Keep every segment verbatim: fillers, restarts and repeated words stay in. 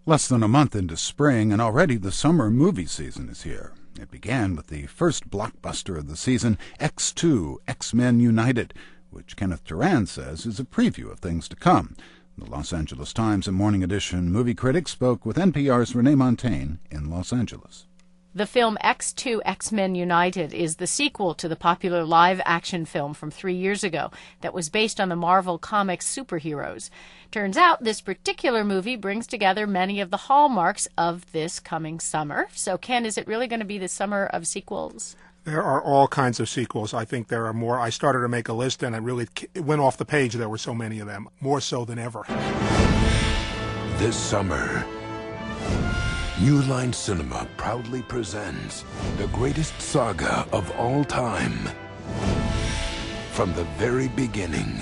Less than a month into spring, and already the summer movie season is here. It began with the first blockbuster of the season, X two, X-Men United, which Kenneth Turan says is a preview of things to come. The Los Angeles Times and Morning Edition movie critic spoke with N P R's Renee Montagne in Los Angeles. The film X two, X-Men United is the sequel to the popular live-action film from three years ago that was based on the Marvel Comics superheroes. Turns out this particular movie brings together many of the hallmarks of this coming summer. So, Ken, is it really going to be the summer of sequels? There are all kinds of sequels. I think there are more. I started to make a list, and it really it went off the page. There were so many of them, more so than ever. This summer, New Line Cinema proudly presents the greatest saga of all time. From the very beginning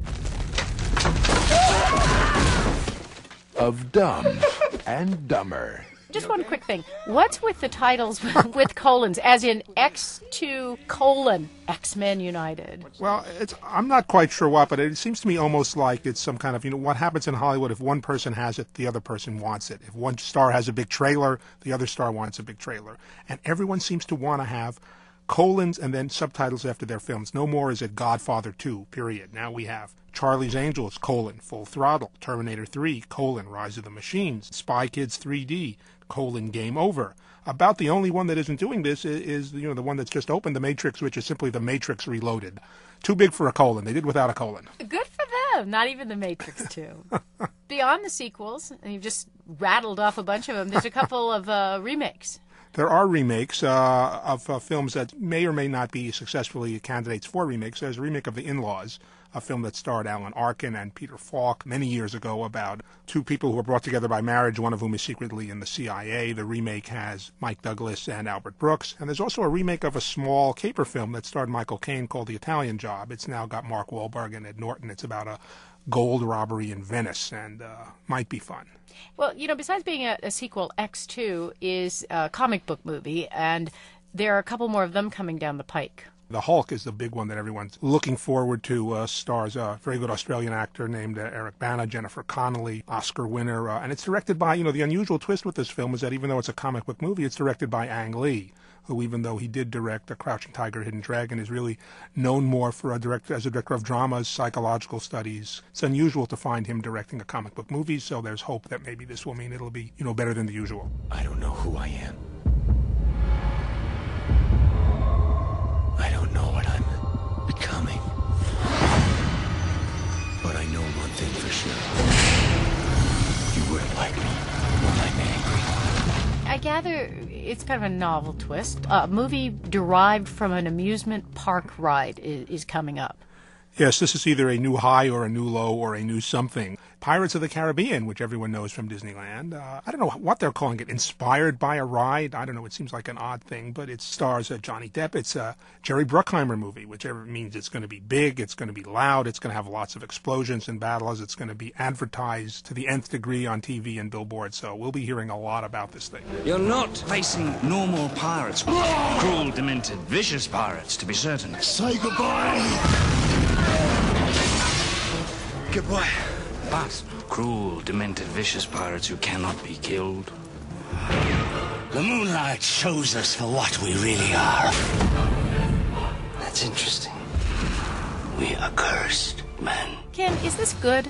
of Dumb and Dumber. Just one quick thing. What's with the titles with colons, as in X two colon X-Men United? Well, it's, I'm not quite sure what, but it seems to me almost like it's some kind of, you know, what happens in Hollywood if one person has it, the other person wants it. If one star has a big trailer, the other star wants a big trailer. And everyone seems to want to have colons and then subtitles after their films. No more is it Godfather two, period. Now we have Charlie's Angels, colon, Full Throttle, Terminator three, colon, Rise of the Machines, Spy Kids three D, colon, Game Over. About the only one that isn't doing this is, is you know, the one that's just opened, The Matrix, which is simply The Matrix Reloaded. Too big for a colon. They did without a colon. Good for them. Not even The Matrix two. Beyond the sequels, and you've just rattled off a bunch of them, there's a couple of uh, remakes. There are remakes uh, of uh, films that may or may not be successfully candidates for remakes. There's a remake of The In-Laws, a film that starred Alan Arkin and Peter Falk many years ago about two people who were brought together by marriage, one of whom is secretly in the C I A. The remake has Mike Douglas and Albert Brooks. And there's also a remake of a small caper film that starred Michael Caine called The Italian Job. It's now got Mark Wahlberg and Ed Norton. It's about a gold robbery in Venice and uh, might be fun. Well, you know, besides being a, a sequel, X two is a comic book movie, and there are a couple more of them coming down the pike. The Hulk is the big one that everyone's looking forward to. Uh, stars a very good Australian actor named uh, Eric Bana, Jennifer Connelly, Oscar winner. Uh, and it's directed by, you know, the unusual twist with this film is that even though it's a comic book movie, it's directed by Ang Lee, who, even though he did direct A Crouching Tiger, Hidden Dragon, is really known more for a director, as a director of dramas, psychological studies. It's unusual to find him directing a comic book movie, so there's hope that maybe this will mean it'll be, you know, better than the usual. I don't know who I am. I don't know what I'm becoming. But I know one thing for sure. You wouldn't like me when I'm angry. I gather it's kind of a novel twist. A movie derived from an amusement park ride is, is coming up. Yes, this is either a new high or a new low or a new something. Pirates of the Caribbean, which everyone knows from Disneyland. Uh, I don't know what they're calling it. Inspired by a ride? I don't know. It seems like an odd thing, but it stars uh, Johnny Depp. It's a Jerry Bruckheimer movie, which means it's going to be big, it's going to be loud, it's going to have lots of explosions and battles, it's going to be advertised to the nth degree on T V and billboards, so we'll be hearing a lot about this thing. You're not facing normal pirates. Cruel, demented, vicious pirates, to be certain. Say goodbye! Goodbye. But cruel, demented, vicious pirates who cannot be killed. The moonlight shows us for what we really are. That's interesting. We are cursed, men. Ken, is this good?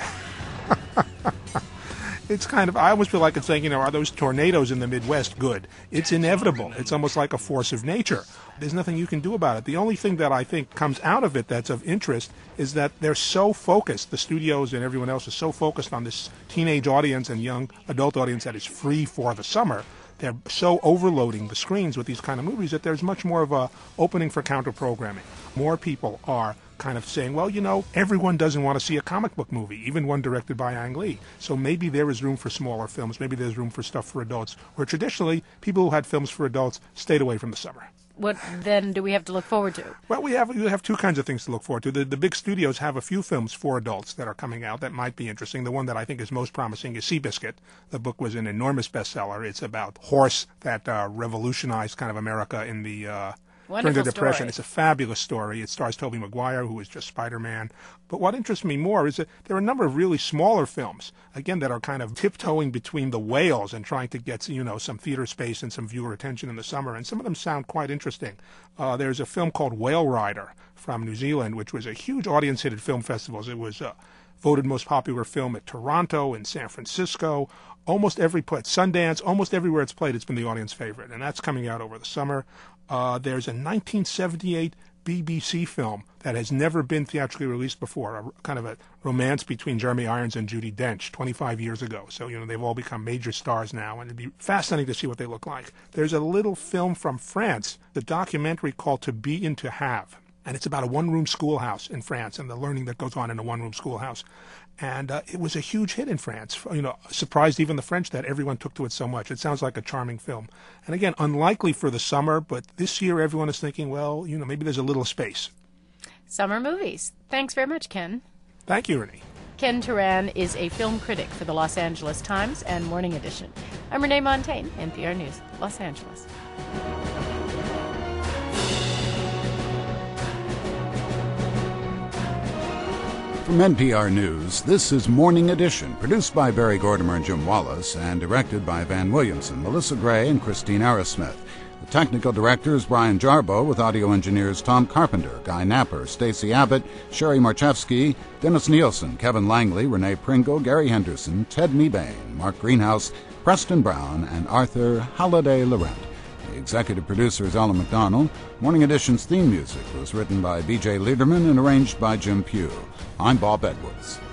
It's kind of, I always feel like it's saying, you know, are those tornadoes in the Midwest good? It's inevitable. It's almost like a force of nature. There's nothing you can do about it. The only thing that I think comes out of it that's of interest is that they're so focused, the studios and everyone else is so focused on this teenage audience and young adult audience that is free for the summer. They're so overloading the screens with these kind of movies that there's much more of a opening for counter-programming. More people are kind of saying, well, you know, everyone doesn't want to see a comic book movie, even one directed by Ang Lee. So maybe there is room for smaller films. Maybe there's room for stuff for adults, where traditionally people who had films for adults stayed away from the summer. What then do we have to look forward to? Well, we have we have two kinds of things to look forward to. The, the big studios have a few films for adults that are coming out that might be interesting. The one that I think is most promising is Seabiscuit. The book was an enormous bestseller. It's about horse that uh, revolutionized kind of America in the uh, Wonderful during the Depression. story. It's a fabulous story. It stars Tobey Maguire, who is just Spider-Man. But what interests me more is that there are a number of really smaller films, again, that are kind of tiptoeing between the whales and trying to get, you know, some theater space and some viewer attention in the summer. And some of them sound quite interesting. Uh, there's a film called Whale Rider from New Zealand, which was a huge audience hit at film festivals. It was uh, voted most popular film at Toronto and San Francisco. Almost every place, Sundance, almost everywhere it's played, it's been the audience favorite. And that's coming out over the summer. Uh, there's a nineteen seventy-eight B B C film that has never been theatrically released before, a kind of a romance between Jeremy Irons and Judi Dench twenty-five years ago. So, you know, they've all become major stars now, and it'd be fascinating to see what they look like. There's a little film from France, the documentary called To Be and To Have. And it's about a one-room schoolhouse in France and the learning that goes on in a one-room schoolhouse. And uh, it was a huge hit in France. You know, surprised even the French that everyone took to it so much. It sounds like a charming film. And again, unlikely for the summer, but this year everyone is thinking, well, you know, maybe there's a little space. Summer movies. Thanks very much, Ken. Thank you, Renee. Ken Turan is a film critic for the Los Angeles Times and Morning Edition. I'm Renee Montaigne, N P R News, Los Angeles. From N P R News, this is Morning Edition, produced by Barry Gordimer and Jim Wallace, and directed by Van Williamson, Melissa Gray, and Christine Arrowsmith. The technical director is Brian Jarbo, with audio engineers Tom Carpenter, Guy Napper, Stacey Abbott, Sherry Marchevsky, Dennis Nielsen, Kevin Langley, Renee Pringle, Gary Henderson, Ted Mebane, Mark Greenhouse, Preston Brown, and Arthur Halliday Laurent. The executive producer is Alan McDonald. Morning Edition's theme music was written by B J Liederman and arranged by Jim Pugh. I'm Bob Edwards.